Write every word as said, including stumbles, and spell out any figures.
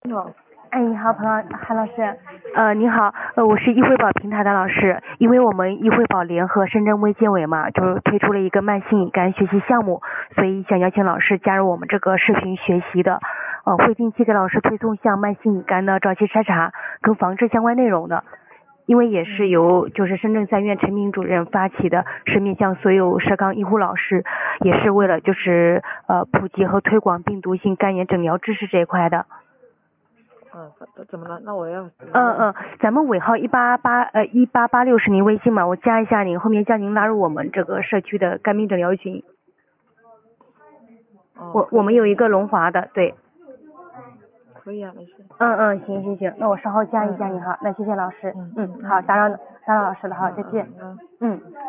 你好。 哎，你好，彭老韩老师。呃，你好，呃，我是易惠宝平台的老师。因为我们易惠宝联合深圳卫健委嘛，就是推出了一个慢性乙肝学习项目，所以想邀请老师加入我们这个视频学习的，呃，会定期给老师推送像慢性乙肝的早期筛查跟防治相关内容的。因为也是由就是深圳三院陈明主任发起的，是面向所有涉纲医护老师，也是为了就是呃普及和推广病毒性肝炎诊疗知识这一块的。 嗯，怎么了？那我要。 嗯嗯，咱们尾号一八八呃一八八六是您微信嘛？我加一下您，后面将您拉入我们这个社区的肝病诊疗群。 哦、 我我们有一个龙华的，对。 可以啊，没事。 嗯嗯，行行行，那我稍后加一下你哈，那谢谢老师。 嗯嗯，好，打扰打扰老师了哈，再见。 嗯。 嗯。